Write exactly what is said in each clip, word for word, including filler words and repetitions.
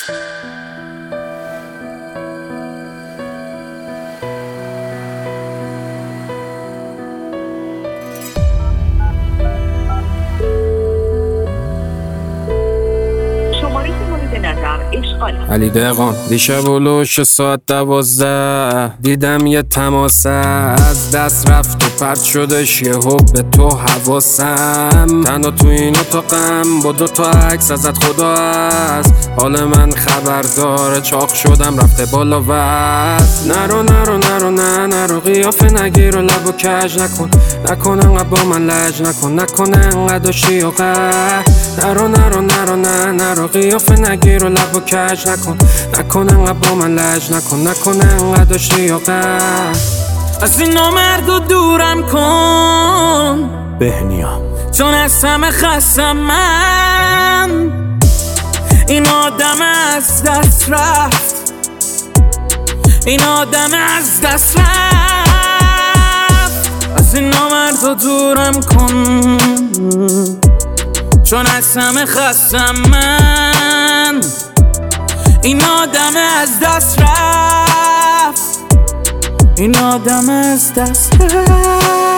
علی دقان دیشب ولوش ساعت دوازده دیدم یه تماسه از دست رفت و پرد شدش یه حب به تو حواسم تنها تو این اتاقم با دو تا عکس ازت خدا هست حال من خبر داره چاق شدم رفته بالا وز نرو نرو نرو نه نرو قیافه نگیر و لب و کج نکن نکن انقدر با من لج نکن نکن انقدر داشتی و قه نرو نرو نرو نه نرو قیافه نگیر و لب و کج نکن نکن انقدر با من لج نکن نکن انقدر داشتی و قه از این نامرد و دورم کن بهنیا چون از همه خستم من این آدم از دست رفت این آدم از دست رفت از این نامرد و دورم کن چون از همه خستم من این آدم از دست رفت این آدم از دست رفت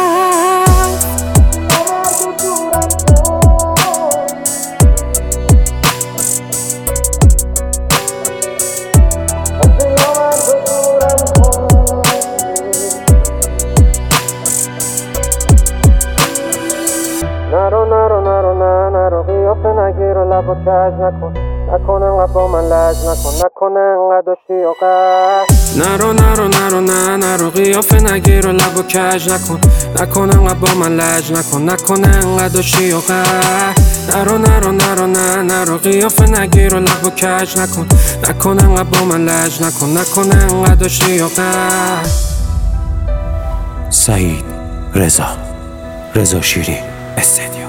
نرو نرو نرو نه نرو قیافه نگیر و لب و کج نکن نکن انقدر با من لج نکن نکن انقدر داشتی و قه نرو نرو نرو نه نرو قیافه نگیر و لب و کج نکن نکن انقدر با من لج نکن نکن انقدر داشتی و قه نرو نرو نرو نه نرو قیافه نگیر و لب و کج نکن نکن انقدر با من لج نکن نکن انقدر داشتی و قه سعید رضا رضا شیری استدیو